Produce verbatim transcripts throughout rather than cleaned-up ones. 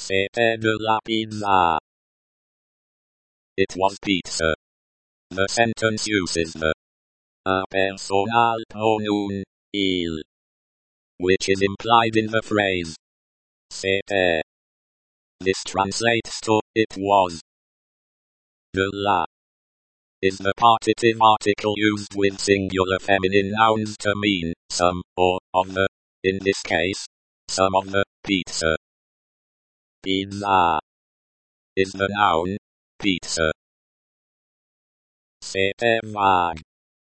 C'était de la pizza. It was pizza. The sentence uses the a personal pronoun, il, which is implied in the phrase c'était. This translates to it was. De la is the partitive article used with singular feminine nouns to mean some, or, of the, in this case, some of the, pizza. Pizza is the noun, pizza. C'était vague.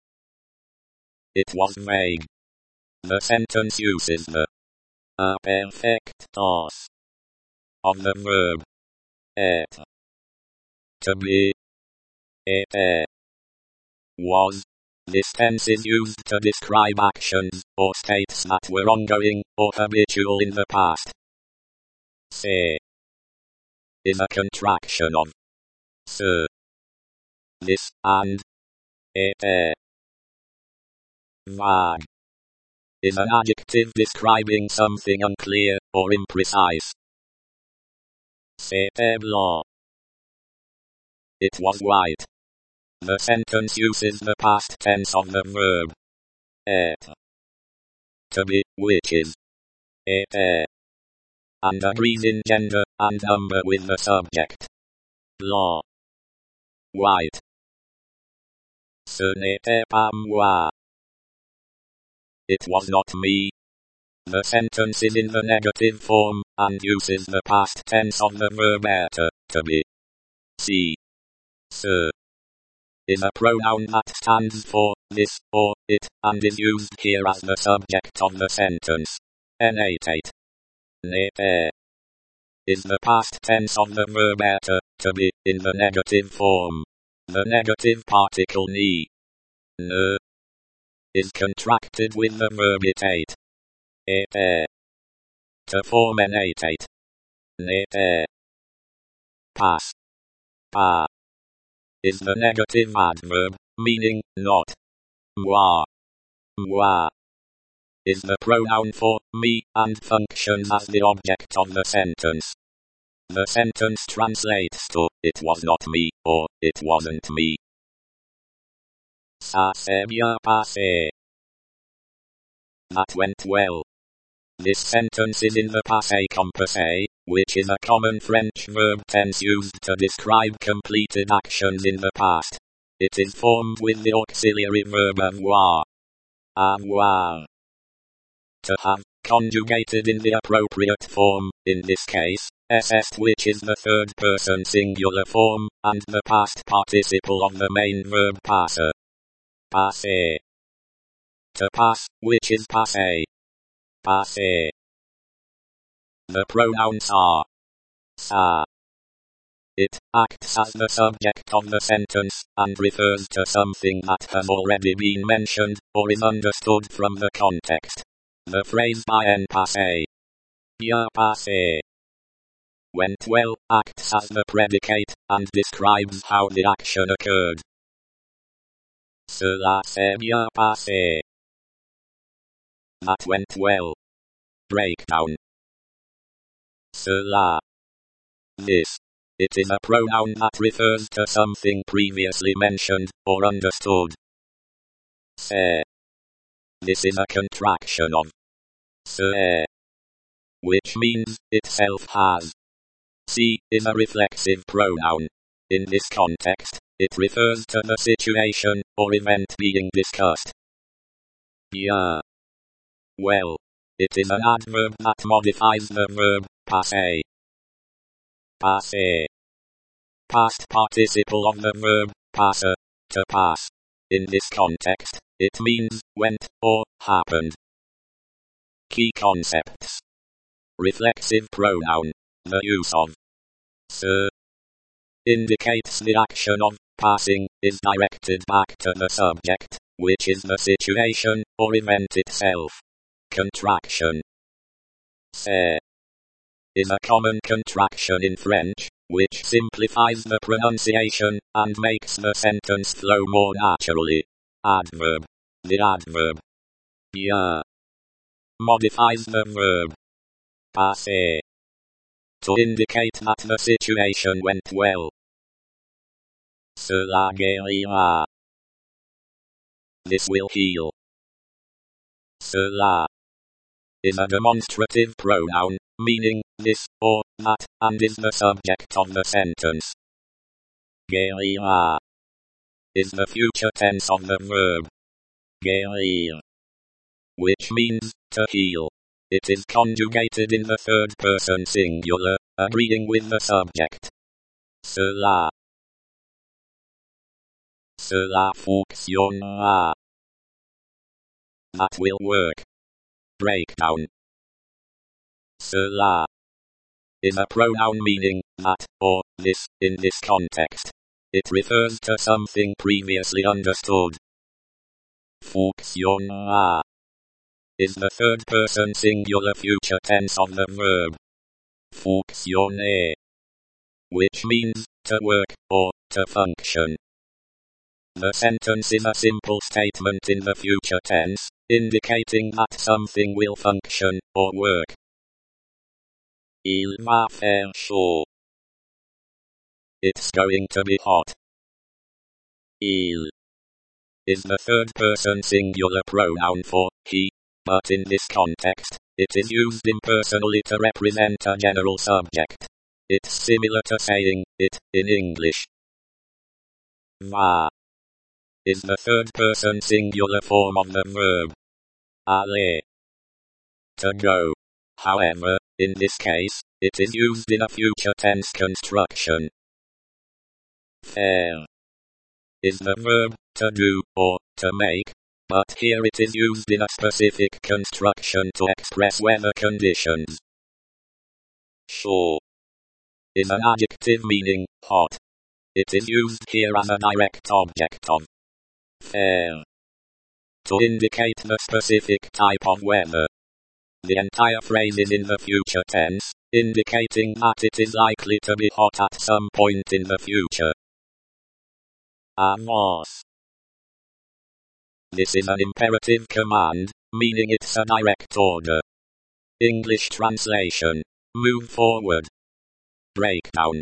It was vague. The sentence uses the a perfect tense of the verb être. To be, était, was. This tense is used to describe actions or states that were ongoing or habitual in the past. C'est is a contraction of ce, this, and était. Vague is an adjective describing something unclear or imprecise. C'était blanc. It was white. The sentence uses the past tense of the verb être. To be, which is était, and agrees in gender and number with the subject. Blanc. White. Ce n'était pas moi. It was not me. The sentence is in the negative form, and uses the past tense of the verb être, to be. See. Ce is a pronoun that stands for this, or it, and is used here as the subject of the sentence. N'était. N'était is the past tense of the verb être, to be, in the negative form. The negative particle ni, ne, is contracted with the verb était. Était. To form n'était. N'était. Pas. Pas is the negative adverb, meaning not. Moi. Moi is the pronoun for me and functions as the object of the sentence. The sentence translates to it was not me, or it wasn't me. Ça s'est bien passé. That went well. This sentence is in the passé composé, which is a common French verb tense used to describe completed actions in the past. It is formed with the auxiliary verb avoir. Avoir. To have, conjugated in the appropriate form, in this case, est, which is the third person singular form, and the past participle of the main verb passer. Passer. To pass, which is passé. Passé. The pronouns are ça. It acts as the subject of the sentence, and refers to something that has already been mentioned, or is understood from the context. The phrase bien passé, bien passé, went well, acts as the predicate, and describes how the action occurred. Cela s'est bien passé. That went well. Breakdown. Cela. This. It is a pronoun that refers to something previously mentioned, or understood. C'est. This is a contraction of c'est, which means itself has. See is a reflexive pronoun. In this context, it refers to the situation or event being discussed. Bien. Well. It is an adverb that modifies the verb passer. Passer. Past participle of the verb passer, to pass. In this context, it means went or happened. Key concepts. Reflexive pronoun. The use of ce indicates the action of passing is directed back to the subject, which is the situation or event itself. Contraction. C'est is a common contraction in French, which simplifies the pronunciation and makes the sentence flow more naturally. Adverb. The adverb bien modifies the verb passer to indicate that the situation went well. Cela guérira. This will heal. Cela is a demonstrative pronoun, meaning this or that, and is the subject of the sentence. Guérira is the future tense of the verb guérir, which means to heal. It is conjugated in the third person singular, agreeing with the subject. Cela. Cela fonctionnera. That will work. Breakdown. Cela is a pronoun meaning that or this in this context. It refers to something previously understood. Fonctionnera is the third person singular future tense of the verb fonctionner, which means to work or to function. The sentence is a simple statement in the future tense, indicating that something will function or work. Il va faire chaud. It's going to be hot. Il is the third person singular pronoun for he, but in this context, it is used impersonally to represent a general subject. It's similar to saying it in English. Va is the third person singular form of the verb aller, to go. However, in this case, it is used in a future tense construction. Faire is the verb to do or to make, but here it is used in a specific construction to express weather conditions. Chaud is an adjective meaning hot. It is used here as a direct object of faire to indicate the specific type of weather. The entire phrase is in the future tense, indicating that it is likely to be hot at some point in the future. Avance. This is an imperative command, meaning it's a direct order. English translation: move forward. Breakdown.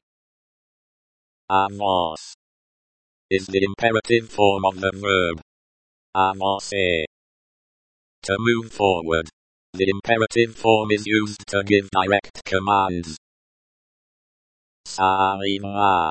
Avance is the imperative form of the verb avancer, to move forward. The imperative form is used to give direct commands. Ça arrivera.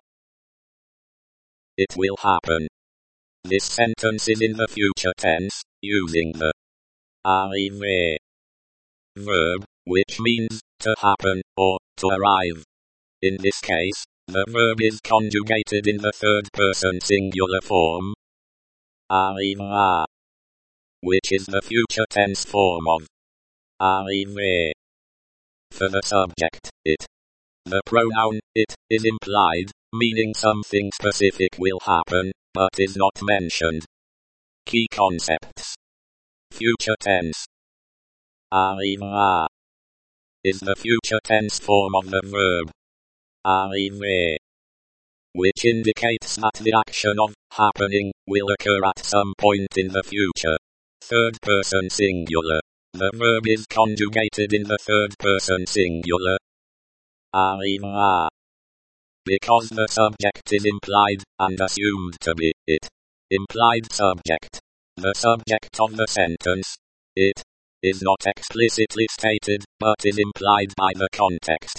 It will happen. This sentence is in the future tense, using the arriver verb, which means to happen or to arrive. In this case, the verb is conjugated in the third person singular form arrivera, which is the future tense form of arriver. For the subject, it, the pronoun it is implied, meaning something specific will happen, but is not mentioned. Key concepts. Future tense. Arrivera is the future tense form of the verb arriver, which indicates that the action of happening will occur at some point in the future. Third person singular. The verb is conjugated in the third person singular arrivera, because the subject is implied and assumed to be it. Implied subject. The subject of the sentence, it, is not explicitly stated, but is implied by the context.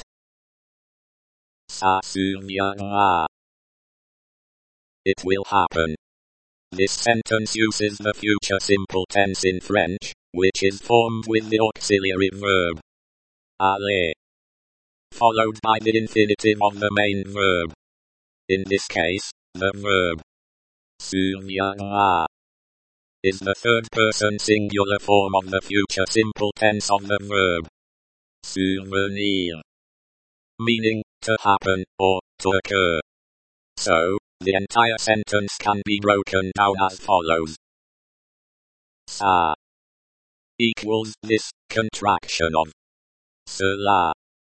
Ça surviendra. It will happen. This sentence uses the future simple tense in French, which is formed with the auxiliary verb aller, followed by the infinitive of the main verb. In this case, the verb surviendra is the third person singular form of the future simple tense of the verb survenir, meaning to happen or to occur. So, the entire sentence can be broken down as follows. Ça equals this contraction of cela.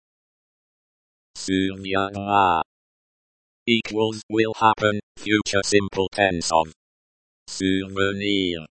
Surviendra equals will happen, future simple tense of survenir.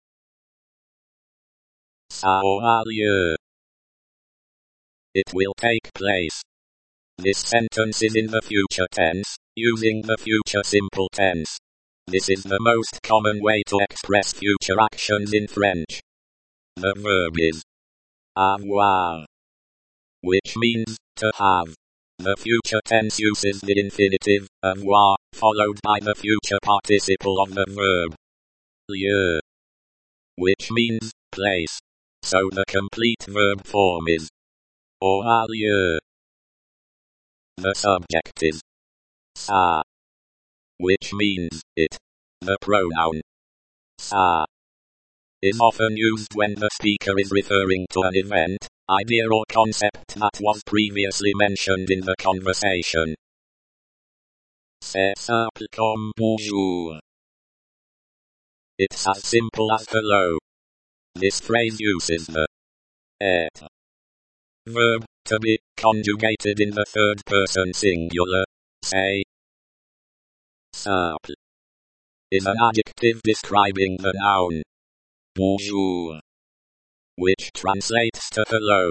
Ça aura lieu. It will take place. This sentence is in the future tense, using the future simple tense. This is the most common way to express future actions in French. The verb is avoir, which means to have. The future tense uses the infinitive, avoir, followed by the future participle of the verb, lieu, which means place. So the complete verb form is aura lieu. The subject is ça, which means it. The pronoun ça is often used when the speaker is referring to an event, idea or concept that was previously mentioned in the conversation. C'est simple comme bonjour. It's as simple as hello. This phrase uses the être verb to be conjugated in the third person singular. Say, simple is an adjective describing the noun bonjour, which translates to hello.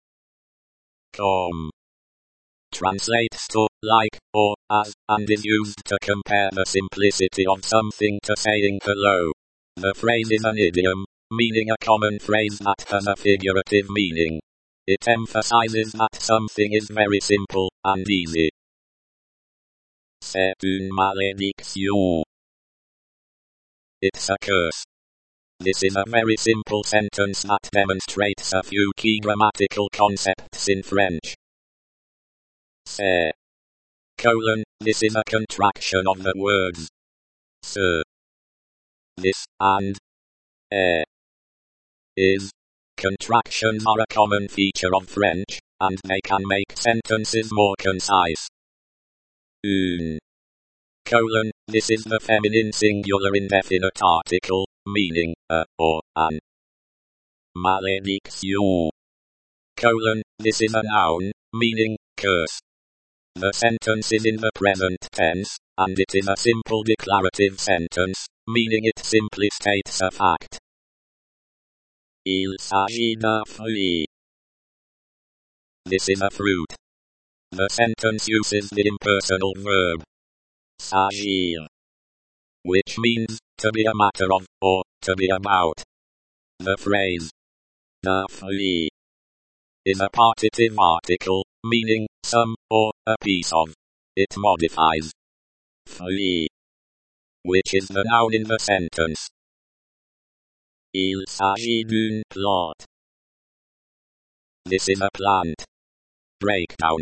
Comme translates to like or as, and is used to compare the simplicity of something to saying hello. The phrase is an idiom, meaning a common phrase that has a figurative meaning. It emphasizes that something is very simple and easy. C'est une malédiction. It's a curse. This is a very simple sentence that demonstrates a few key grammatical concepts in French. C'est, colon, this is a contraction of the words ce, this, and est, is. Contractions are a common feature of French, and they can make sentences more concise. Une, colon, this is the feminine singular indefinite article, meaning a or an. Malédiction, colon, this is a noun, meaning curse. The sentence is in the present tense, and it is a simple declarative sentence, meaning it simply states a fact. Il s'agit d'un fruit. This is a fruit. The sentence uses the impersonal verb s'agir, which means to be a matter of, or to be about. The phrase d'un fruit is a partitive article, meaning some, or a piece of. It modifies fruit, which is the noun in the sentence. Il s'agit d'une plante. This is a plant. Breakdown.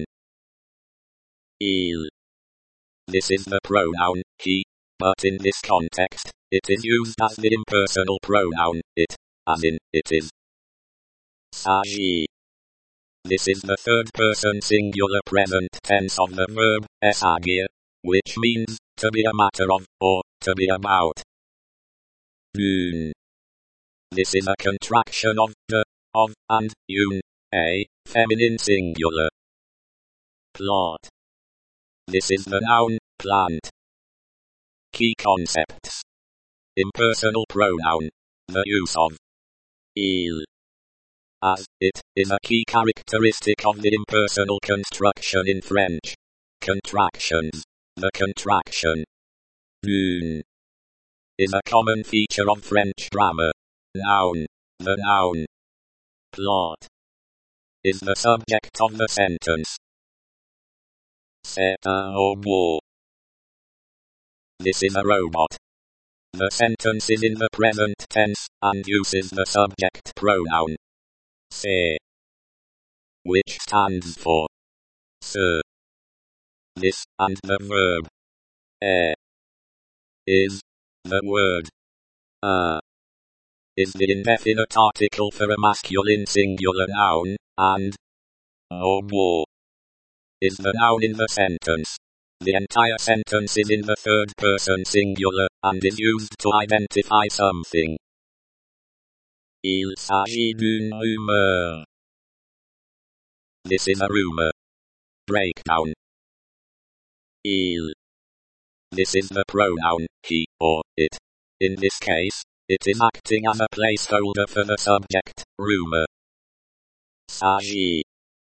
Il. This is the pronoun he, but in this context, it is used as the impersonal pronoun it, as in it is. S'agit. This is the third person singular present tense of the verb s'agir, which means to be a matter of, or to be about. D'une. This is a contraction of the, of, and une, a, feminine singular. Plot. This is the noun, plant. Key concepts. Impersonal pronoun. The use of il, as, it, is a key characteristic of the impersonal construction in French. Contractions. The contraction d'une is a common feature of French grammar. Noun. The noun. Plot is the subject of the sentence. C'est un robot. This is a robot. The sentence is in the present tense, and uses the subject pronoun c'est, which stands for ce, this, and the verb est, is. The word un is the indefinite article for a masculine singular noun, and robot is the noun in the sentence. The entire sentence is in the third person singular, and is used to identify something. Il s'agit d'une rumeur. This is a rumor. Breakdown. Il. This is the pronoun he, or it. In this case, it is acting as a placeholder for the subject, rumor. S'agit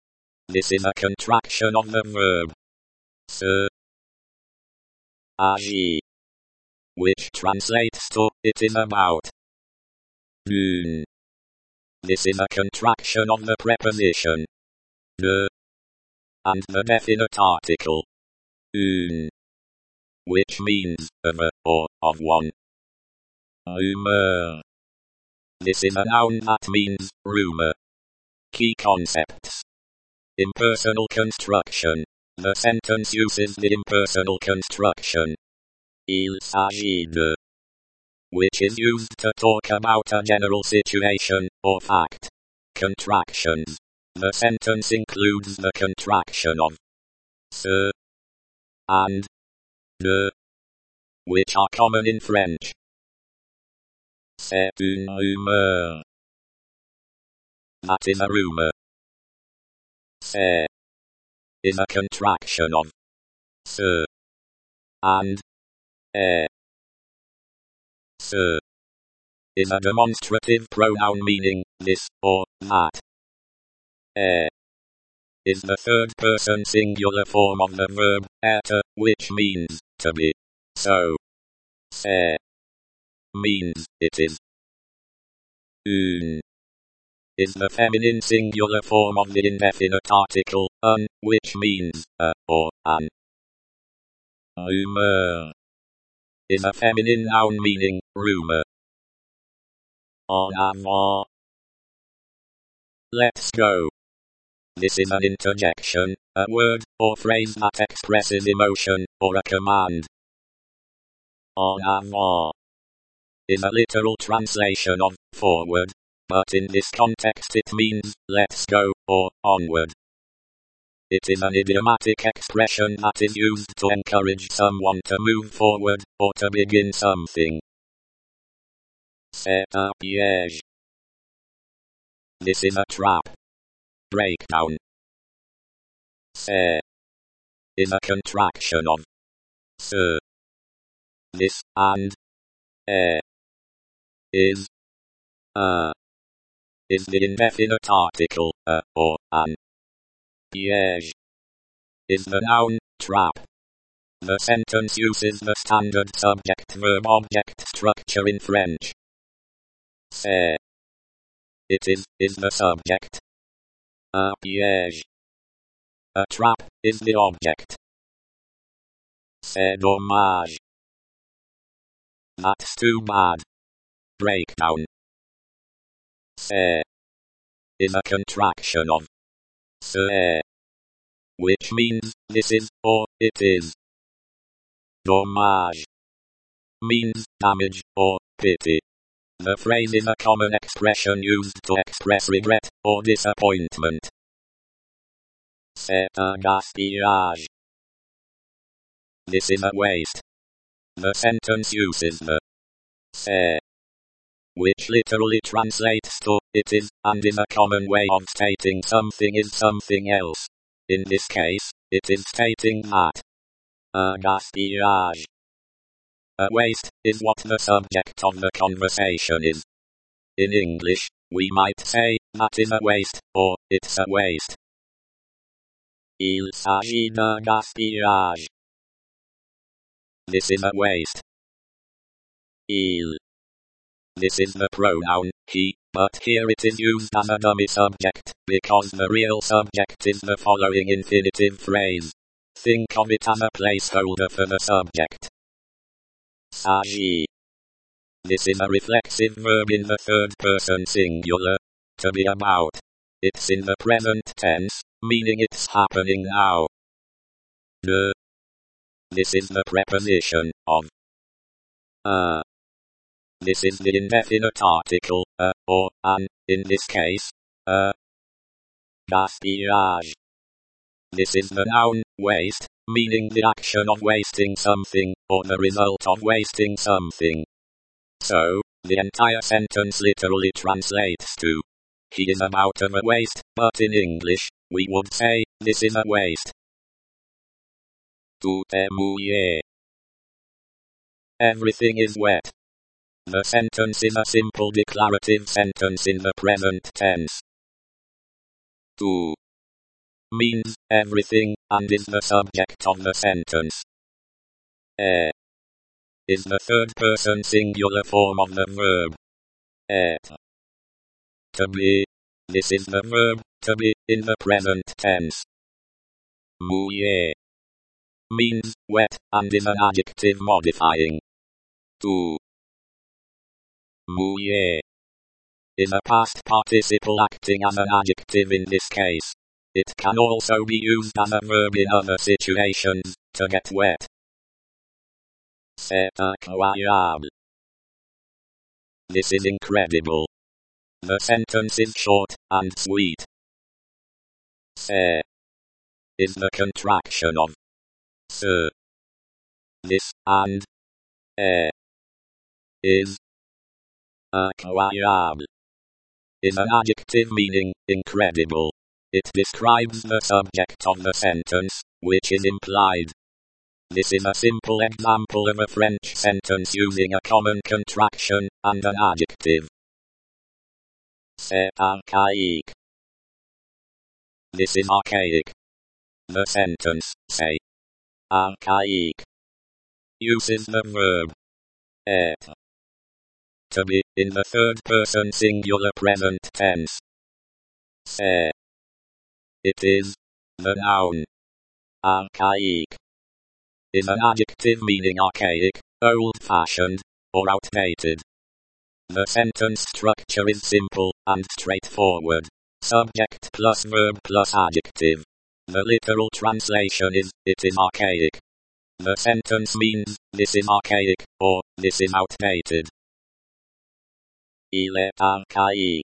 This is a contraction of the verb se agit, which translates to it is about. Une. This is a contraction of the preposition de and the definite article une, which means of a or of one. Rumeur. This is a noun that means rumor. Key concepts. Impersonal construction. The sentence uses the impersonal construction il s'agit de, which is used to talk about a general situation or fact. Contractions. The sentence includes the contraction of se and de, which are common in French. C'est une rumeur. That is a rumor. C'est is a contraction of se and est. Se is a demonstrative pronoun meaning this or that. Est is the third person singular form of the verb être, which means to be. So, c'est means it is. Une is the feminine singular form of the indefinite article un, which means a or an. Rumeur is a feminine noun meaning rumor. En avant. Let's go. This is an interjection, a word or phrase that expresses emotion or a command. En avant is a literal translation of forward, but in this context it means let's go or onward. It is an idiomatic expression that is used to encourage someone to move forward or to begin something. C'est un piège. This is a trap. Breakdown. C'est is a contraction of se. This and est is a is the indefinite article a or an. Piège is the noun trap. The sentence uses the standard subject-verb-object structure in French. C'est it is is the subject. Un piège. A trap is the object. C'est dommage. That's too bad. Breakdown. C'est is a contraction of c'est, which means this is or it is. Dommage means damage or pity. The phrase is a common expression used to express regret or disappointment. C'est un gaspillage. This is a waste. The sentence uses the c'est, which literally translates to it is, and is a common way of stating something is something else. In this case, it is stating that un gaspillage, a waste, is what the subject of the conversation is. In English, we might say, that is a waste, or it's a waste. Il s'agit d'un gaspillage. This is a waste. Il. This is the pronoun he, but here it is used as a dummy subject, because the real subject is the following infinitive phrase. Think of it as a placeholder for the subject. S'agit. This is a reflexive verb in the third person singular, to be about. It's in the present tense, meaning it's happening now. De. This is the preposition of a. This is the indefinite article, a, or an, in this case, a. Gaspillage. This is the noun, waste, meaning the action of wasting something, or the result of wasting something. So, the entire sentence literally translates to he is about of a waste, but in English, we would say, this is a waste. Tout est mouillé. Everything is wet. The sentence is a simple declarative sentence in the present tense. Tout means everything, and is the subject of the sentence. E is the third person singular form of the verb et. To be. This is the verb to be in the present tense. Mouiller means wet and is an adjective modifying to. Mouiller is a past participle acting as an adjective in this case. It can also be used as a verb in other situations, to get wet. C'est incroyable. This is incredible. The sentence is short and sweet. C'est is the contraction of ce. This and est is. Incroyable is an adjective meaning incredible. It describes the subject of the sentence, which is implied. This is a simple example of a French sentence using a common contraction and an adjective. C'est archaïque. This is archaic. The sentence, say, archaïque, uses the verb être to be in the third person singular present tense. C'est. It is the noun. Archaïque is an adjective meaning archaic, old-fashioned, or outdated. The sentence structure is simple and straightforward. Subject plus verb plus adjective. The literal translation is, it is archaic. The sentence means, this is archaic, or, this is outdated. Il est archaïque.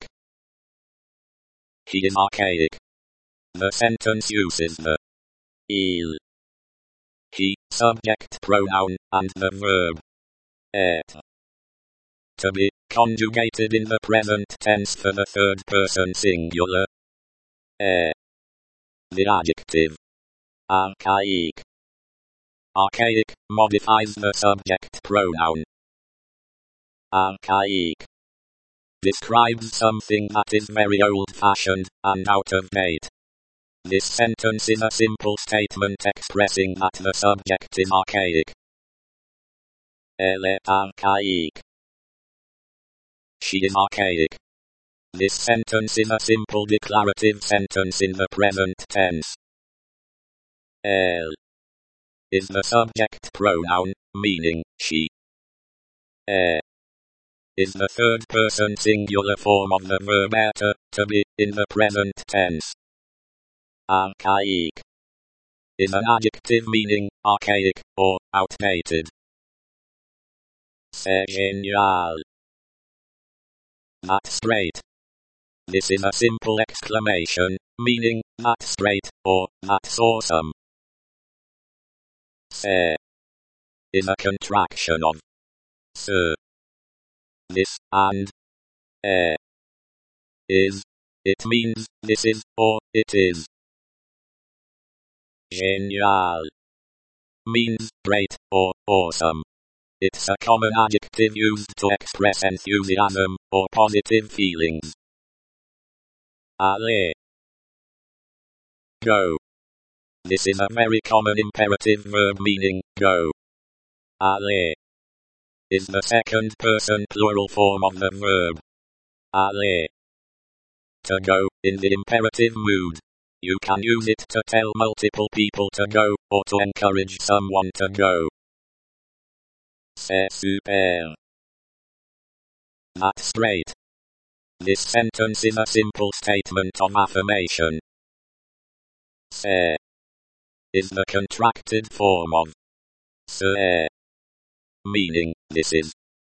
He is archaic. The sentence uses the il, he, subject pronoun, and the verb être to be conjugated in the present tense for the third person singular. est. The adjective archaïque. Archaic modifies the subject pronoun. Archaïque describes something that is very old-fashioned and out of date. This sentence is a simple statement expressing that the subject is archaic. Elle est archaïque. She is archaic. This sentence is a simple declarative sentence in the present tense. Elle is the subject pronoun, meaning she. est is the third person singular form of the verb être, to be, in the present tense. Archaïque is an adjective meaning archaic, or outdated. C'est génial. That's great. This is a simple exclamation, meaning, that's great, or, that's awesome. C'est is a contraction of ce. This and est is. It means, this is, or, it is. Génial means great, or, awesome. It's a common adjective used to express enthusiasm, or positive feelings. Aller. Go. This is a very common imperative verb meaning, go. Aller is the second person plural form of the verb aller. To go, in the imperative mood. You can use it to tell multiple people to go, or to encourage someone to go. C'est super. That's great. This sentence is a simple statement of affirmation. C'est is the contracted form of c'est, meaning, this is.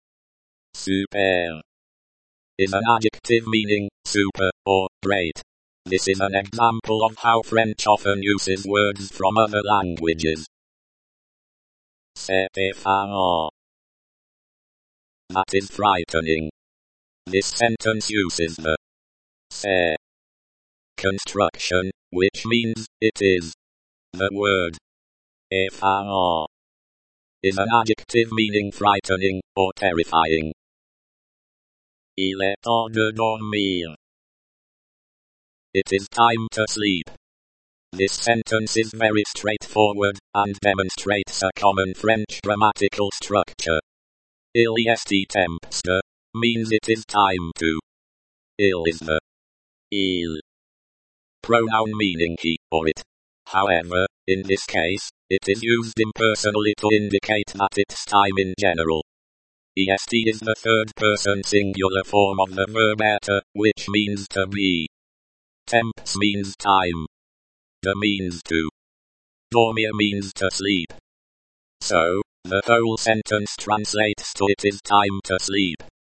Super is an adjective meaning, super, or, great. This is an example of how French often uses words from other languages. C'est effrayant. That is frightening. This sentence uses the c'est construction, which means, it is. The word effrayant is an adjective meaning frightening, or terrifying. Il est temps de dormir. It is time to sleep. This sentence is very straightforward, and demonstrates a common French grammatical structure. Il est temps de means it is time to. Il is the il pronoun meaning he or it. However, in this case, it is used impersonally to indicate that it's time in general. Est is the third person singular form of the verb être, which means to be. Temps means time. De means to. Dormir means to sleep. So, the whole sentence translates to it is time to sleep.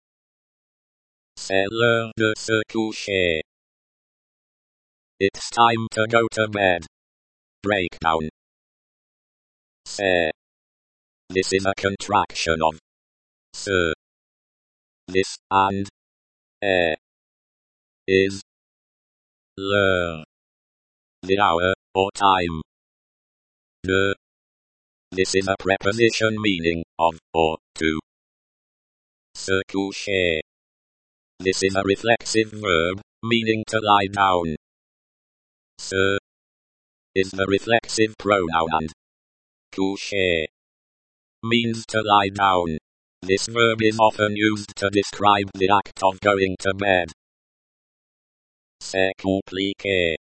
C'est l'heure de se coucher. It's time to go to bed. Breakdown. C'est. This is a contraction of se. This and est is l'heure, the hour or time. De. This is a preposition meaning of or to. Se coucher. This is a reflexive verb meaning to lie down. Se is the reflexive pronoun and coucher means to lie down. This verb is often used to describe the act of going to bed. C'est compliqué.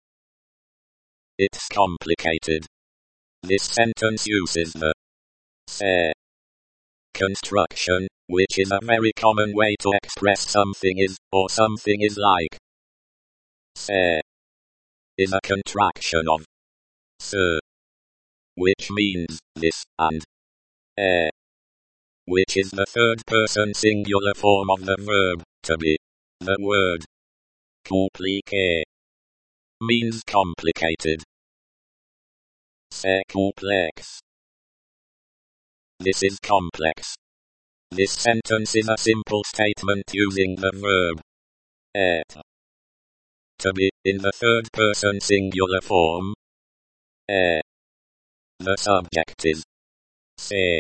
It's complicated. This sentence uses the c'est construction, which is a very common way to express something is, or something is like. C'est is a contraction of se, which means this, and est, which is the third person singular form of the verb to be. The word compliqué means complicated. C'est complexe. This is complex. This sentence is a simple statement using the verb être to be in the third person singular form. Est. The subject is c'est,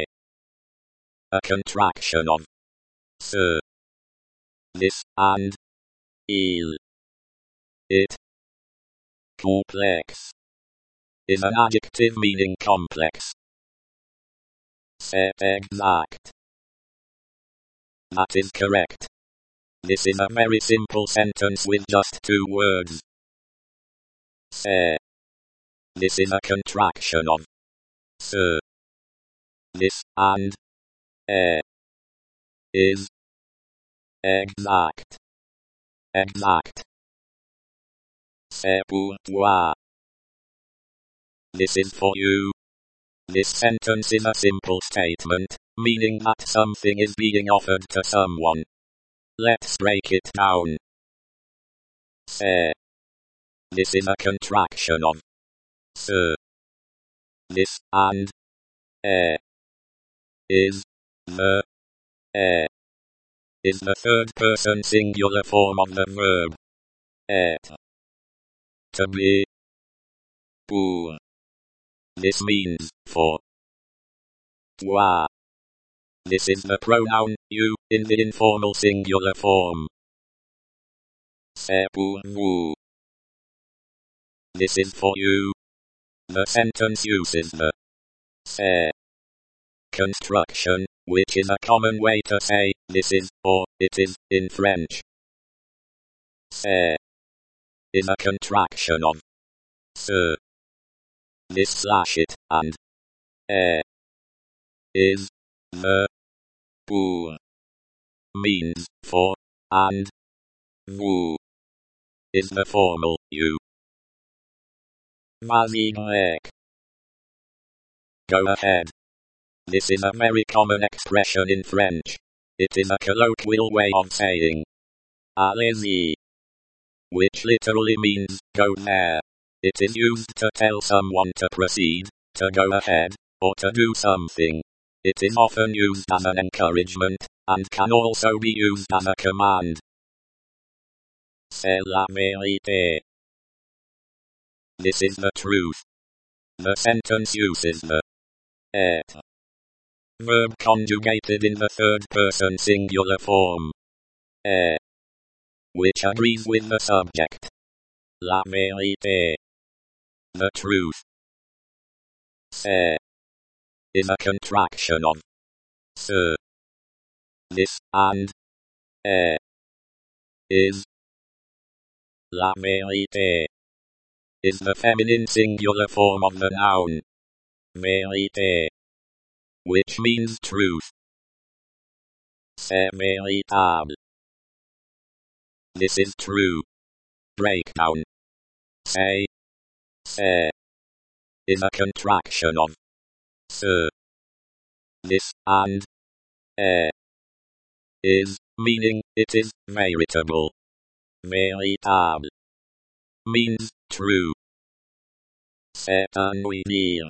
a contraction of se, this and il. It. Complex is an adjective meaning complex. C'est exact. That is correct. This is a very simple sentence with just two words. C'est. This is a contraction of se, this and est is exact. Exact. C'est pour toi. This is for you. This sentence is a simple statement, meaning that something is being offered to someone. Let's break it down. C'est. This is a contraction of se, this and est is the est is the third person singular form of the verb être, to be. Pour. This means for. Toi. This is the pronoun you in the informal singular form. C'est pour vous. This is for you. The sentence uses the c'est construction, which is a common way to say this is or it is in French. C'est is a contraction of se, this slash it, and est is the pour means for, and vous is the formal you. Vas-y Greg. Go ahead. This is a very common expression in French. It is a colloquial way of saying allez-y, which literally means go there. It is used to tell someone to proceed, to go ahead, or to do something. It is often used as an encouragement, and can also be used as a command. C'est la vérité. This is the truth. The sentence uses the être verb conjugated in the third person singular form est, which agrees with the subject. La vérité. the truth. C'est is a contraction of ce. This and est is. La vérité is the feminine singular form of the noun vérité, which means truth. C'est véritable. This is true. Breakdown. C'est, c'est is a contraction of ce. This and est is, meaning it is veritable. Véritable means true. C'est un oui-dire.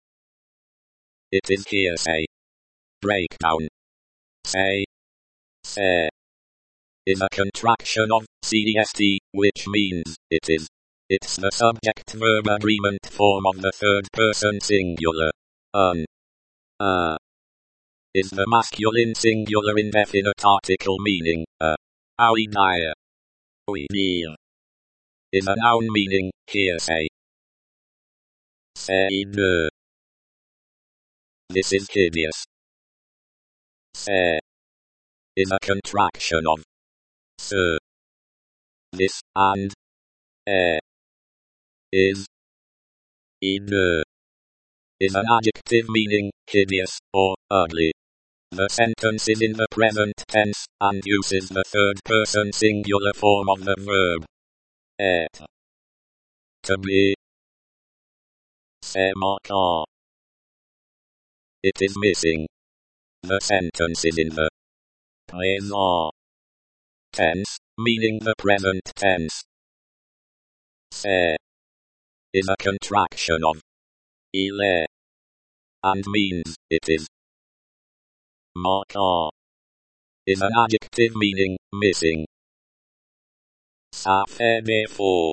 It is hearsay. Breakdown. C'est, c'est is a contraction of cest, which means it is. It's the subject-verb agreement form of the third-person singular. Un. Uh. Is the masculine singular indefinite article meaning a. Oui dire. Oui dire. Is a noun meaning hearsay. C'est hideux. This is hideous. C'est is a contraction of ce. This and est is. Hideux is an adjective meaning hideous or ugly. The sentence is in the present tense and uses the third-person singular form of the verb être. To be. C'est manquant. It is missing. The sentence is in the présent tense, meaning the present tense. C'est is a contraction of il est and means it is. Manquant is an adjective meaning missing. Ça fait défaut.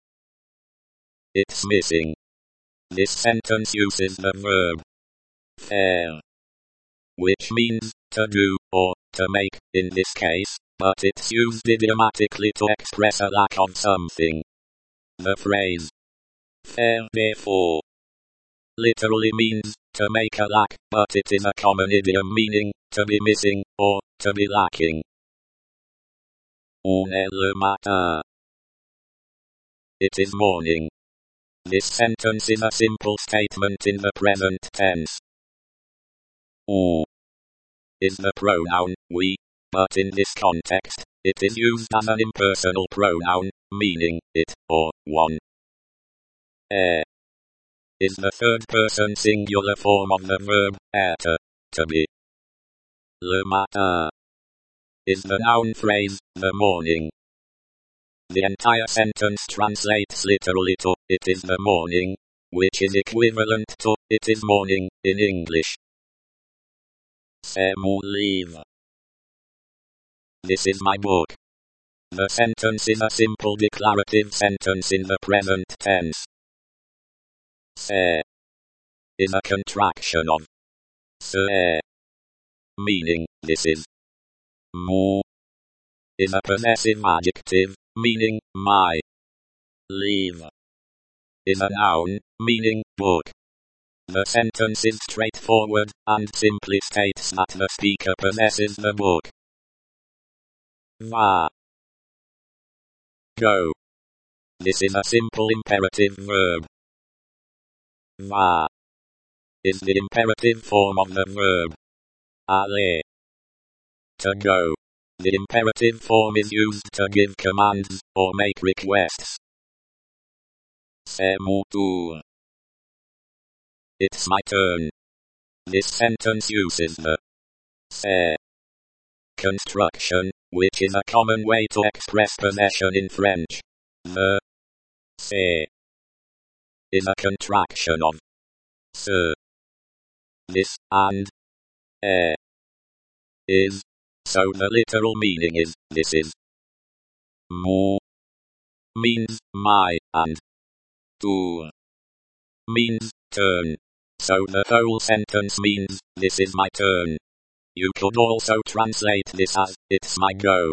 It's missing. This sentence uses the verb faire, which means to do or to make in this case, but it's used idiomatically to express a lack of something. The phrase faire défaut literally means to make a lack, but it is a common idiom meaning to be missing or to be lacking. On est le matin. It is morning. This sentence is a simple statement in the present tense. On is the pronoun we, but in this context, it is used as an impersonal pronoun, meaning it or one. Est is the third-person singular form of the verb être, to be. Le matin is the noun phrase, the morning. The entire sentence translates literally to, it is the morning, which is equivalent to, it is morning, in English. C'est mon livre. This is my book. The sentence is a simple declarative sentence in the present tense. C'est is a contraction of ce est, meaning this is. Mon is a possessive adjective, meaning my. Livre is a noun, meaning book. The sentence is straightforward and simply states that the speaker possesses the book. Va. Go. This is a simple imperative verb. Va is the imperative form of the verb aller. To go. The imperative form is used to give commands or make requests. C'est mon tour. It's my turn. This sentence uses the c'est construction, which is a common way to express possession in French. The c'est is a contraction of ce. This and est is. So the literal meaning is, this is. Mon means my and tour means turn. So the whole sentence means, this is my turn. You could also translate this as, it's my go.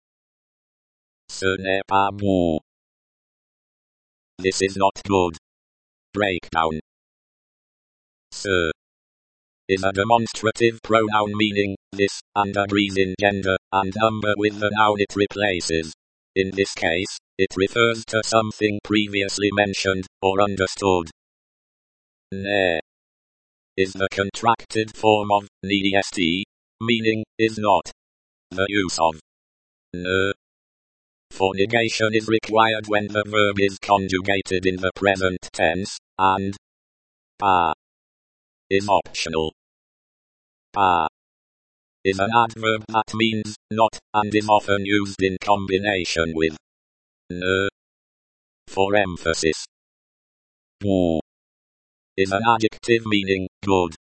Ce n'est pas bon. This is not good. Breakdown. Sir is a demonstrative pronoun meaning this, and agrees in gender and number with the noun it replaces. In this case, it refers to something previously mentioned or understood. Ne is the contracted form of nest, meaning is not. The use of ne for negation is required when the verb is conjugated in the present tense, and pa is optional. Pa is an adverb that means not, and is often used in combination with ne for emphasis. Bu is an adjective meaning good.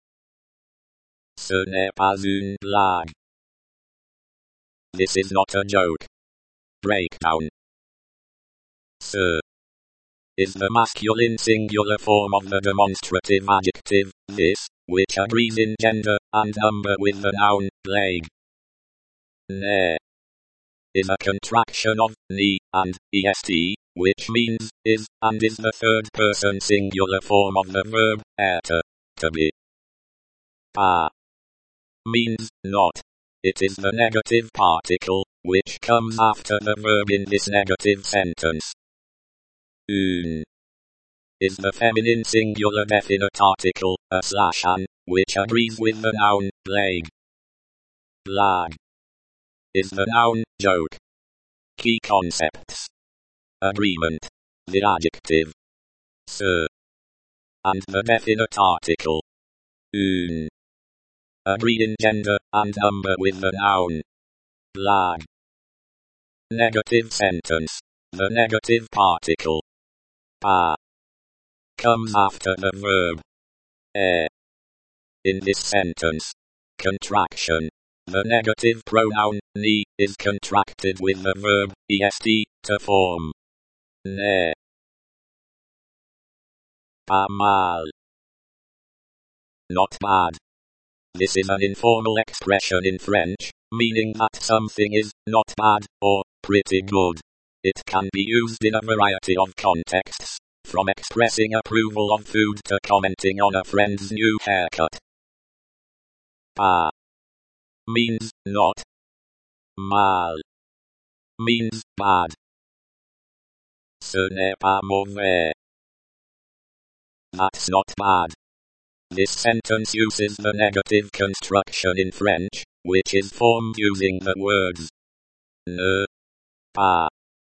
Ce n'est pas une blague. This is not a joke. Breakdown. Ce is the masculine singular form of the demonstrative adjective this, which agrees in gender and number with the noun plague. Ne is a contraction of ni and est, which means is, and is the third person singular form of the verb être, to be. Pa means not. It is the negative particle, which comes after the verb in this negative sentence. Une is the feminine singular definite article, a slash an, which agrees with the noun plague. Blague is the noun joke. Key concepts. Agreement, the adjective. Ce and the definite article. Une agree in gender and number with the noun. Blague. Negative sentence. The negative particle pa comes after the verb e. In this sentence, contraction. The negative pronoun ni is contracted with the verb est to form ne. Pas mal. Not bad. This is an informal expression in French, meaning that something is not bad or pretty good. It can be used in a variety of contexts, from expressing approval of food to commenting on a friend's new haircut. Pas means not. Mal means bad. Ce n'est pas mauvais. That's not bad. This sentence uses the negative construction in French, which is formed using the words ne pas.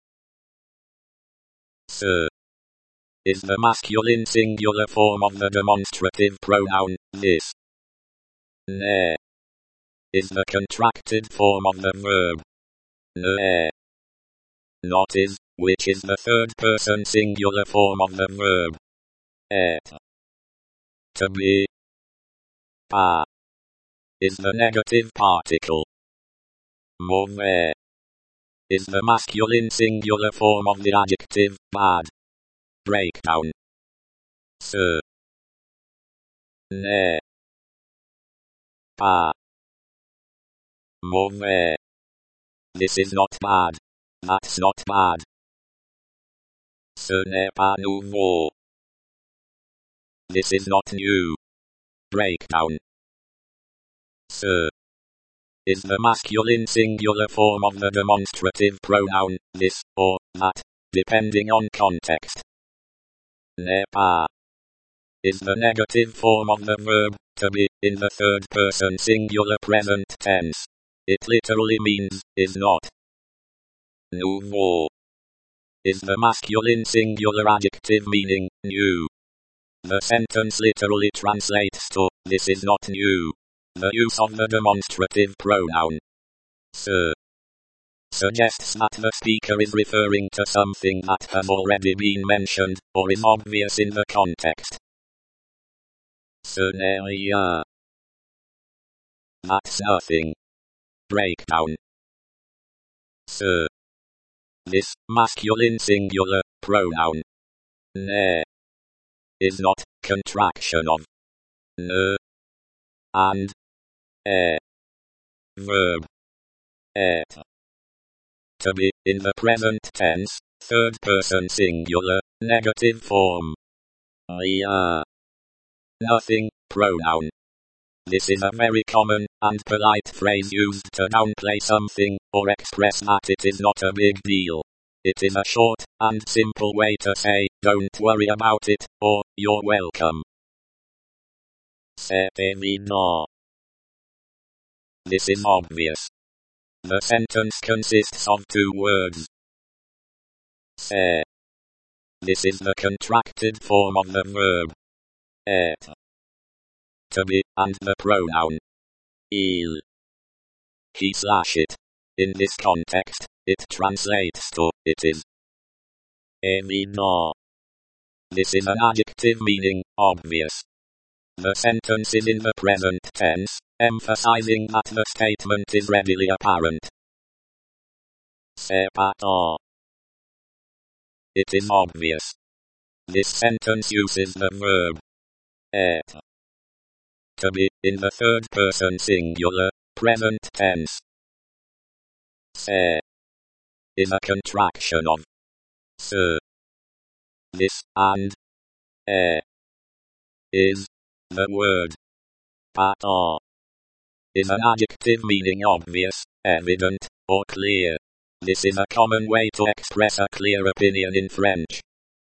Ce is the masculine singular form of the demonstrative pronoun this. Ne is the contracted form of the verb ne. Not is, which is the third person singular form of the verb être. To be. Pas is the negative particle. Mauvais is the masculine singular form of the adjective bad. Breakdown. Ce n'est pas mauvais. This is not bad. That's not bad. Ce n'est pas nouveau. This is not new. Breakdown. Ce is the masculine singular form of the demonstrative pronoun this or that, depending on context. N'est pas is the negative form of the verb to be in the third person singular present tense. It literally means is not. Nouveau is the masculine singular adjective meaning new. The sentence literally translates to this is not new. The use of the demonstrative pronoun ce suggests that the speaker is referring to something that has already been mentioned, or is obvious in the context. Ce n'est rien. That's nothing. Breakdown. Ce this masculine singular pronoun ne is not contraction of ne and e. Verb être. To be in the present tense, third person singular, negative form. Yeah. Nothing, pronoun. This is a very common and polite phrase used to downplay something or express that it is not a big deal. It is a short and simple way to say, don't worry about it, or, you're welcome. C'est évident. This is obvious. The sentence consists of two words. C'est. This is the contracted form of the verb être. To be, and the pronoun il. He slash it. In this context, it translates to, it is évident. This is an adjective meaning obvious. The sentence is in the present tense, emphasizing that the statement is readily apparent. C'est patent. It is obvious. This sentence uses the verb être to be in the third person singular, present tense. C'est is a contraction of ce. This and est is the word patent is an adjective meaning obvious, evident, or clear. This is a common way to express a clear opinion in French.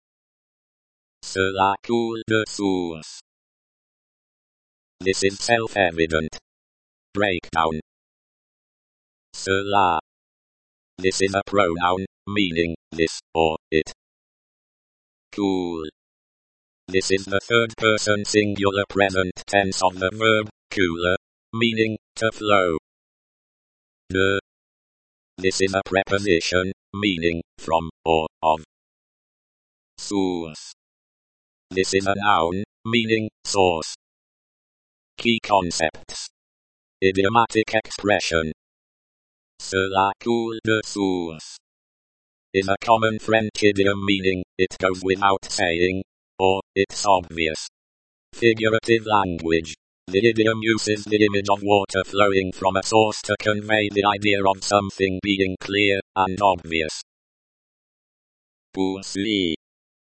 Cela coule de source. This is self-evident. Breakdown. Cela. This is a pronoun, meaning this, or it. Coule. This is the third person singular present tense of the verb, couler, meaning, to flow. De. This is a preposition, meaning, from, or, of. Source. This is a noun, meaning, source. Key concepts. Idiomatic expression. Cela coule de source is a common French idiom meaning, it goes without saying, or, it's obvious. Figurative language. The idiom uses the image of water flowing from a source to convey the idea of something being clear and obvious. Poursuivre.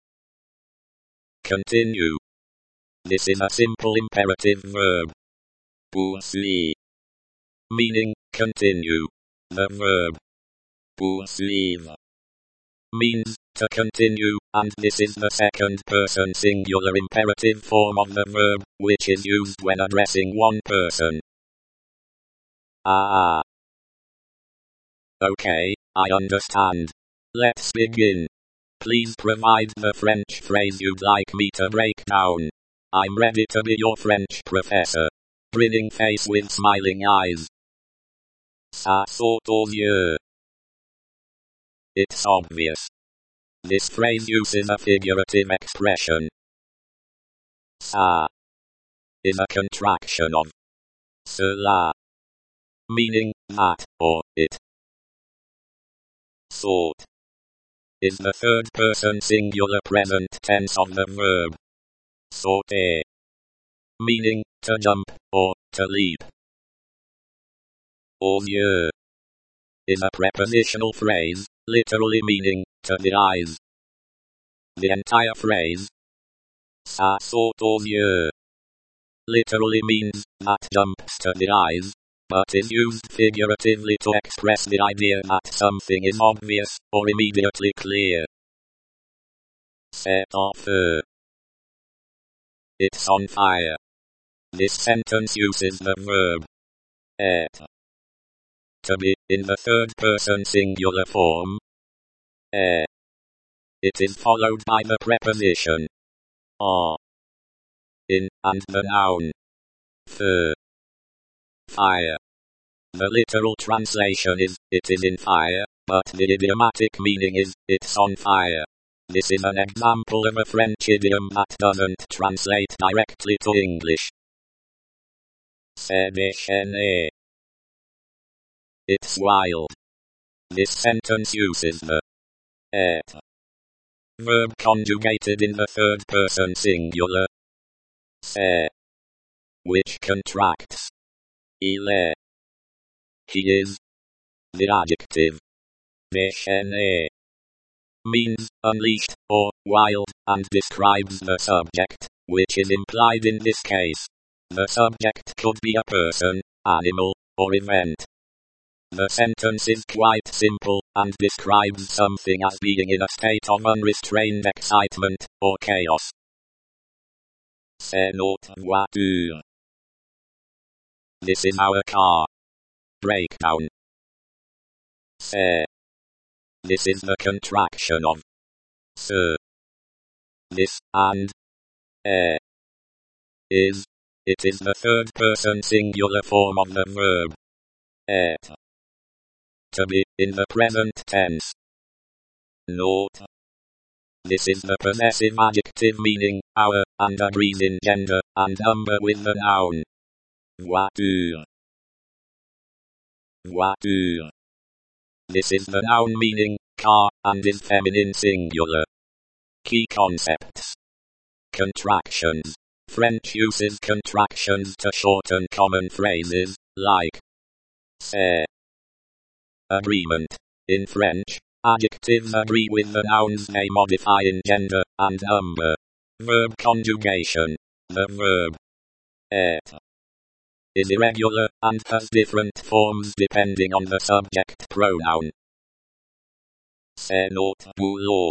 Continue. This is a simple imperative verb. Poursuivre. Meaning, continue. The verb poursuivre means to continue, and this is the second person singular imperative form of the verb, which is used when addressing one person. Ah. Okay, I understand. Let's begin. Please provide the French phrase you'd like me to break down. I'm ready to be your French professor. Grinning face with smiling eyes. Ça saute aux yeux. It's obvious. This phrase uses a figurative expression. Ça is a contraction of cela, meaning that, or it. Saute is the third person singular present tense of the verb sauter, meaning to jump, or to leap. Aux yeux is a prepositional phrase, literally meaning, to the eyes. The entire phrase, ça saute aux yeux, literally means, that jumps to the eyes, but is used figuratively to express the idea that something is obvious, or immediately clear. C'est en feu. It's on fire. This sentence uses the verb être to be in the third person singular form. Eh. It is followed by the preposition en in and the noun feu, fire. The literal translation is it is in fire, but the idiomatic meaning is it's on fire. This is an example of a French idiom that doesn't translate directly to English. C'est déchaîné. It's wild. This sentence uses the être verb conjugated in the third person singular, c'est, which contracts il est, he is. The adjective déchaîné means unleashed, or wild, and describes the subject, which is implied in this case. The subject could be a person, animal, or event. The sentence is quite simple, and describes something as being in a state of unrestrained excitement, or chaos. C'est notre voiture. This is our car. Breakdown. C'est. This is the contraction of ce. This, and est. Is. It is the third person singular form of the verb être. To be, in the present tense. Note. This is the possessive adjective meaning our, and agrees in gender and number with the noun voiture. Voiture. This is the noun meaning car, and is feminine singular. Key concepts. Contractions. French uses contractions to shorten common phrases, like c'est. Agreement. In French, adjectives agree with the nouns they modify in gender and number. Verb conjugation. The verb être is irregular and has different forms depending on the subject pronoun. C'est notre boulot.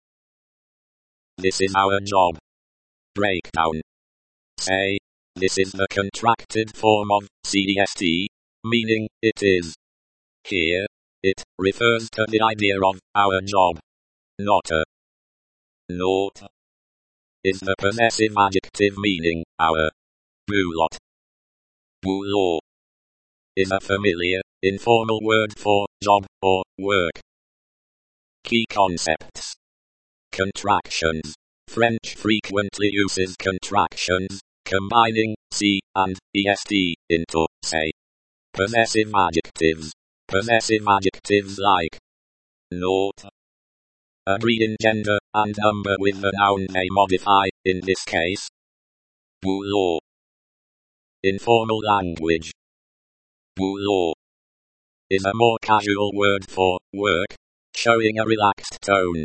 This is our job. Breakdown. Say. This is the contracted form of C D S T, meaning it is. Here, it refers to the idea of our job. Not a. Note. Is the possessive adjective meaning our. Boulot. Boulot is a familiar, informal word for job or work. Key concepts. Contractions. French frequently uses contractions, combining C and E S T into say. Possessive adjectives. Possessive adjectives like note. Agree in gender and number with the noun they modify, in this case. Boulot. Informal language. Boulot is a more casual word for work, showing a relaxed tone.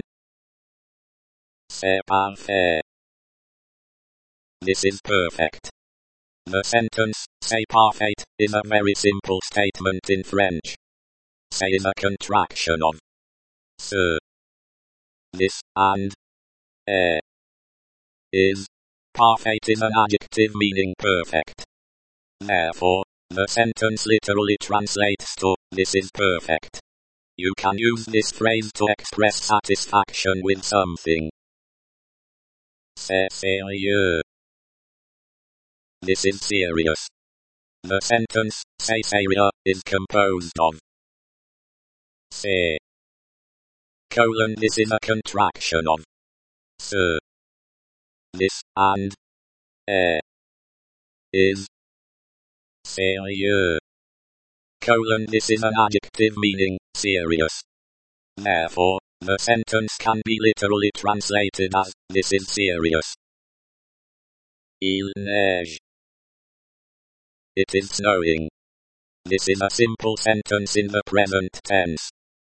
C'est parfait. This is perfect. The sentence, c'est parfait, is a very simple statement in French. C'est is a contraction of ce. This, and est. Is. Parfait is an adjective meaning perfect. Therefore, the sentence literally translates to, this is perfect. You can use this phrase to express satisfaction with something. C'est sérieux. This is serious. The sentence, c'est sérieux, is composed of c'est. Colon, this is a contraction of ce. This, and est. Is. Sérieux. Colon, this is an adjective meaning serious. Therefore, the sentence can be literally translated as, this is serious. Il neige. It is snowing. This is a simple sentence in the present tense.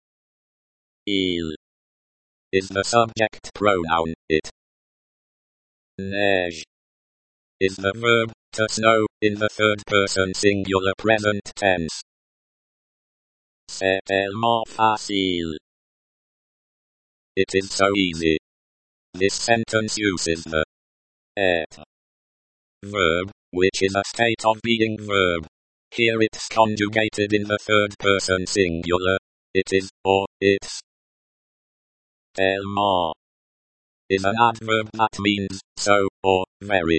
Il is the subject pronoun, it. Neige is the verb, to snow, in the third person singular present tense. C'est tellement facile. It is so easy. This sentence uses the être verb, which is a state of being verb. Here it's conjugated in the third person singular. It is, or it's. Tellement is an adverb that means so, or very.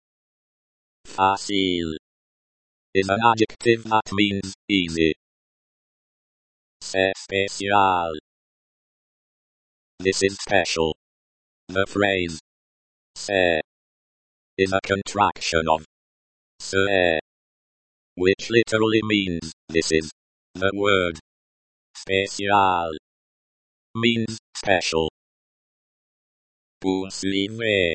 Facile is an adjective that means easy. C'est spécial. This is special. The phrase c'est is a contraction of c'est, which literally means this is. The word spécial means special. Poursuivre.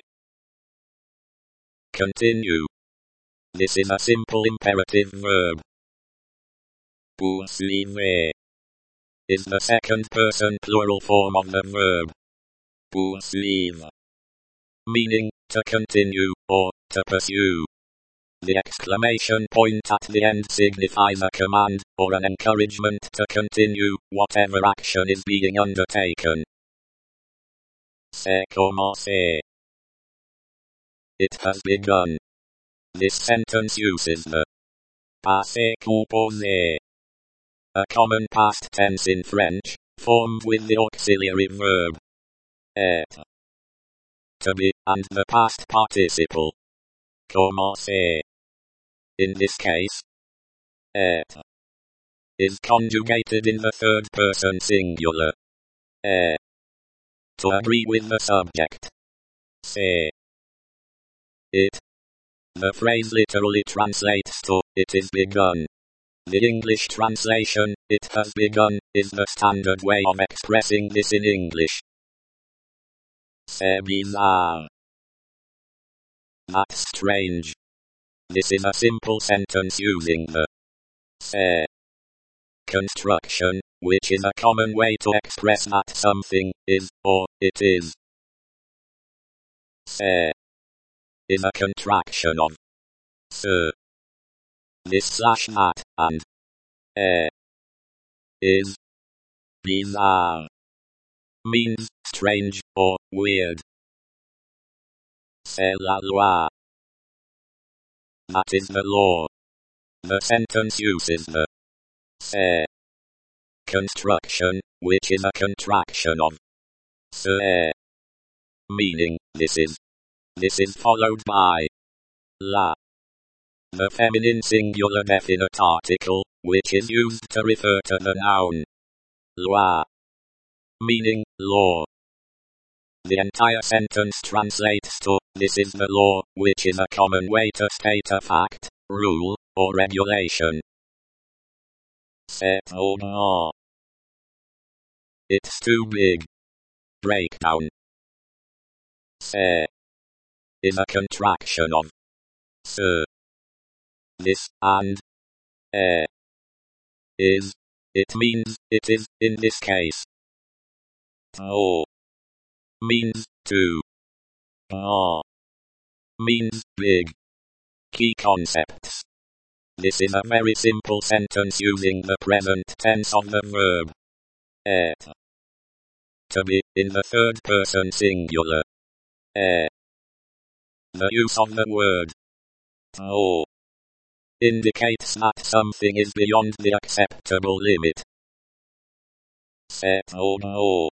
Continue. This is a simple imperative verb. Poursuivre is the second person plural form of the verb. poursuivre, meaning to continue or to pursue. The exclamation point at the end signifies a command or an encouragement to continue whatever action is being undertaken. C'est commencé. It has begun. This sentence uses the passé composé, a common past tense in French, formed with the auxiliary verb être, to be, and the past participle commencer. In this case, être is conjugated in the third person singular, est, to agree with the subject, c'est. It. The phrase literally translates to, it is begun. The English translation, it has begun, is the standard way of expressing this in English. C'est bizarre. That's strange. This is a simple sentence using the c'est construction, which is a common way to express that something is, or it is. C'est is a contraction of ce. This slash that, and est is bizarre, means strange or weird. C'est la loi. That is the law. The sentence uses the c'est construction, which is a contraction of ce est, meaning this is. This is followed by la, the feminine singular definite article, which is used to refer to the noun loi, meaning law. The entire sentence translates to, this is the law, which is a common way to state a fact, rule, or regulation. C'est trop grand. It's too big. Breakdown. C'est is a contraction of ce. This, and est is. It means, it is, in this case. Trop means too. Grand means big. Key concepts. This is a very simple sentence using the present tense of the verb être, to be, in the third person singular, est. The use of the word trop indicates that something is beyond the acceptable limit. C'est trop gros.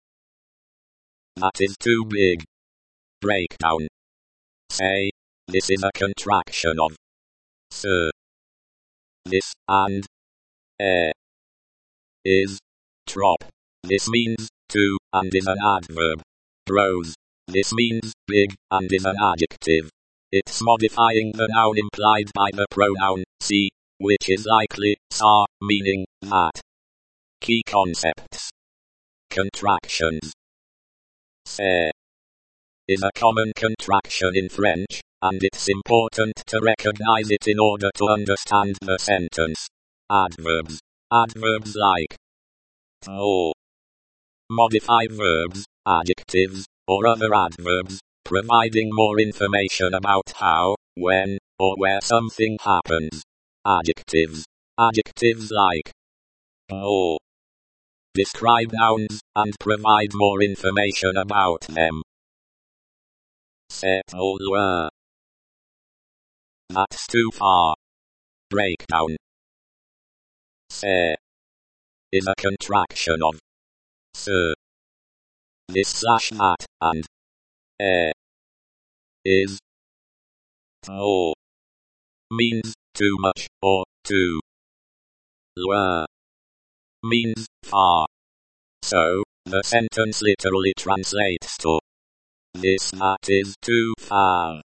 That is too big. Breakdown. Say, this is a contraction of ce. This, and est, is, trop. This means to, and is an adverb. Gross. This means big, and is an adjective. It's modifying the noun implied by the pronoun si, which is likely ça, meaning that. Key concepts. Contractions. C'est is a common contraction in French, and it's important to recognize it in order to understand the sentence. Adverbs. Adverbs like trop. Modify verbs, adjectives, or other adverbs, providing more information about how, when, or where something happens. Adjectives. Adjectives like trop describe nouns and provide more information about them. C'est trop loin. That's too far. Breakdown. C'est is a contraction of ce. This slash that, and est is. Trop means too much, or too. Loin means far. So, the sentence literally translates to this that is too far.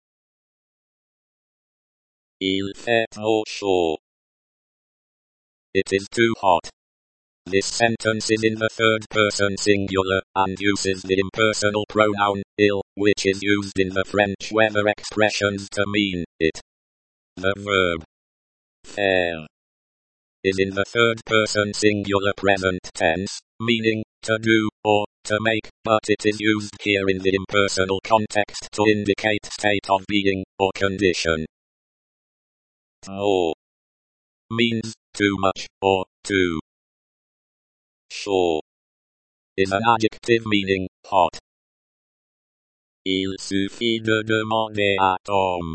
Il fait trop chaud. It is too hot. This sentence is in the third person singular, and uses the impersonal pronoun il, which is used in the French weather expressions to mean it. The verb faire is in the third person singular present tense, meaning to do, or to to make, but it is used here in the impersonal context to indicate state of being, or condition. Or means too much, or too. Chaud is an adjective meaning hot. Il suffit de demander à Tom.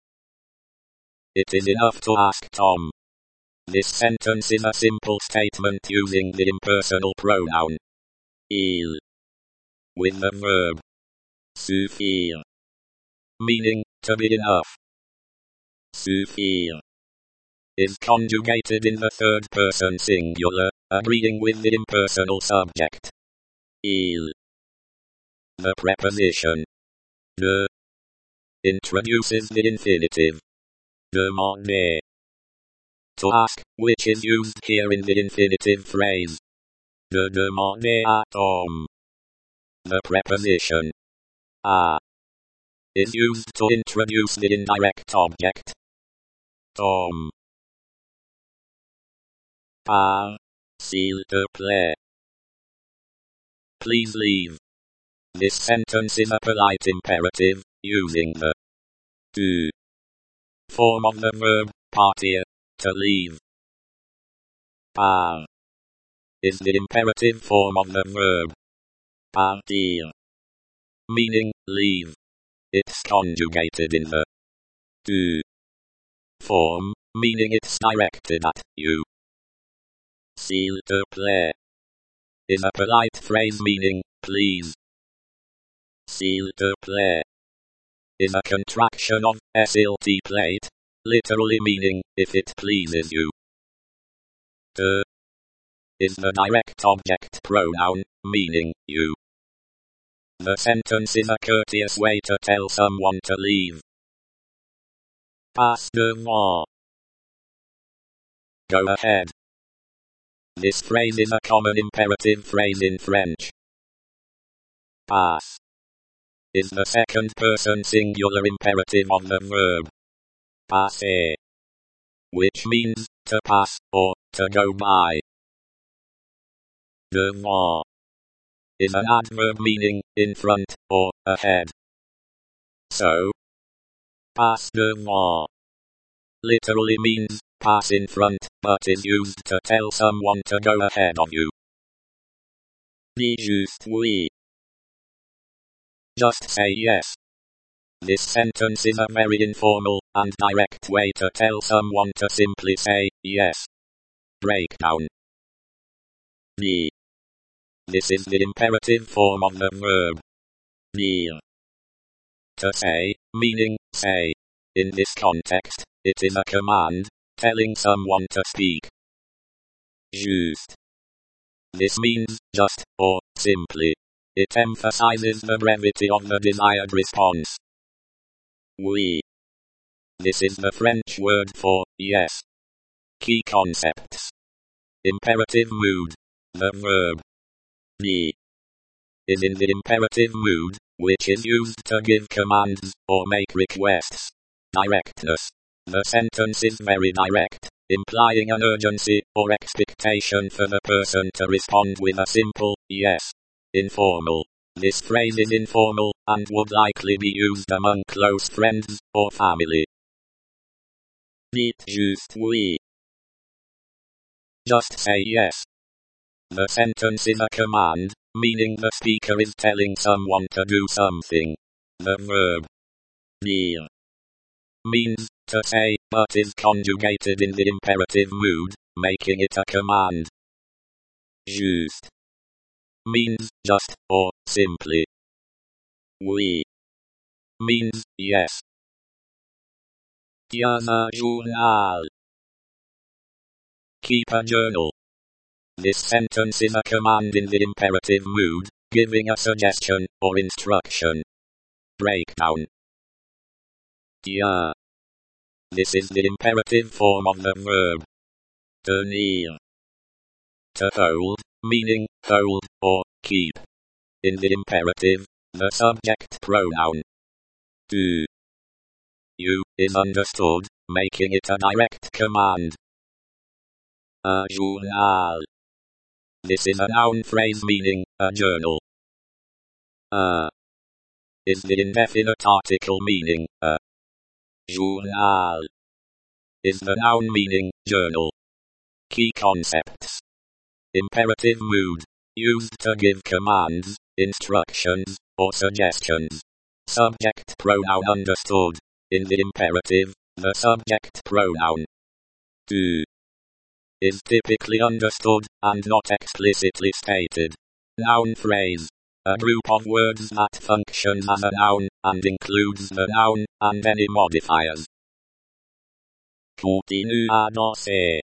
It is enough to ask Tom. This sentence is a simple statement using the impersonal pronoun il with the verb suffire, meaning to be enough. Suffire is conjugated in the third person singular, agreeing with the impersonal subject il. The preposition de introduces the infinitive demander, to ask, which is used here in the infinitive phrase de demander à Tom. The preposition à is used to introduce the indirect object Tom. Par, s'il te plaît. Please leave. This sentence is a polite imperative, using the to form of the verb partir, to leave. Par is the imperative form of the verb partir, meaning leave. It's conjugated in the to form, meaning it's directed at you. S'il te plaît is a polite phrase meaning please. S'il te plaît is a contraction of s'il te plaît, literally meaning if it pleases you. Te is the direct object pronoun, meaning you. The sentence is a courteous way to tell someone to leave. Passe devant. Go ahead. This phrase is a common imperative phrase in French. Passe is the second person singular imperative of the verb passer, which means to pass, or to go by. Devant is an adverb meaning in front, or ahead. So, passe devant literally means pass in front, but is used to tell someone to go ahead of you. Dis juste oui. Just say yes. This sentence is a very informal and direct way to tell someone to simply say yes. Breakdown. Dis. This is the imperative form of the verb dire. To say, meaning say. In this context, it is a command, telling someone to speak. Juste. This means just, or simply. It emphasizes the brevity of the desired response. Oui. This is the French word for yes. Key concepts. Imperative mood. The verb dire is in the imperative mood, which is used to give commands or make requests. Directness. The sentence is very direct, implying an urgency or expectation for the person to respond with a simple yes. Informal. This phrase is informal and would likely be used among close friends or family. Dites juste oui. Just say yes. The sentence is a command, meaning the speaker is telling someone to do something. The verb dire means to say, but is conjugated in the imperative mood, making it a command. Juste means just, or simply. Oui means yes. Tiens un journal. Keep a journal. This sentence is a command in the imperative mood, giving a suggestion or instruction. Breakdown. Tiens. This is the imperative form of the verb tenir. To hold, meaning hold or keep. In the imperative, the subject pronoun tu, you, is understood, making it a direct command. Un journal. This is a noun phrase meaning a journal. Uh. Is the indefinite article meaning a. Journal. Is the noun meaning journal. Key concepts. Imperative mood. Used to give commands, instructions, or suggestions. Subject pronoun understood. In the imperative, the subject pronoun do is typically understood, and not explicitly stated. Noun phrase. A group of words that functions as a noun, and includes the noun, and any modifiers. Continue à danser.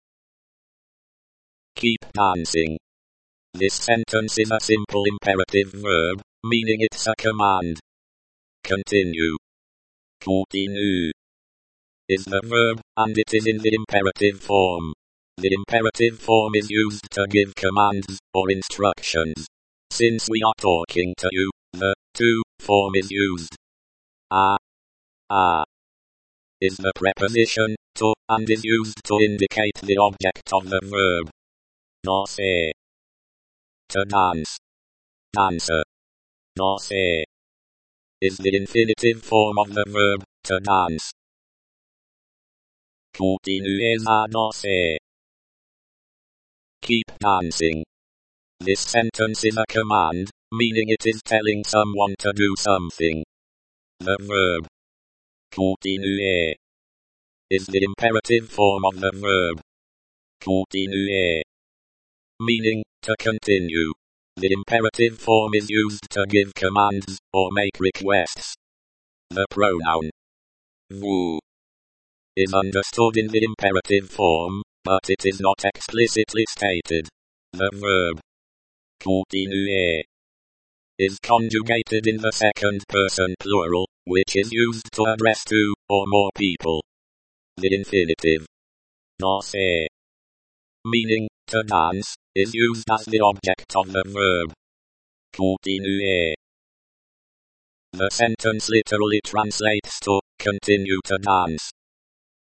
Keep dancing. This sentence is a simple imperative verb, meaning it's a command. Continue. Continue is the verb, and it is in the imperative form. The imperative form is used to give commands, or instructions. Since we are talking to you, the to form is used. A. A. Is the preposition to, and is used to indicate the object of the verb. Danser. To dance. Dancer. Danser is the infinitive form of the verb to dance. Continuez à danser. Keep dancing. This sentence is a command, meaning it is telling someone to do something. The verb continuer is the imperative form of the verb continuer, meaning to continue. The imperative form is used to give commands, or make requests. The pronoun vous is understood in the imperative form, but it is not explicitly stated. The verb continuer is conjugated in the second person plural, which is used to address two or more people. The infinitive danser, meaning to dance, is used as the object of the verb continuer. The sentence literally translates to continue to dance.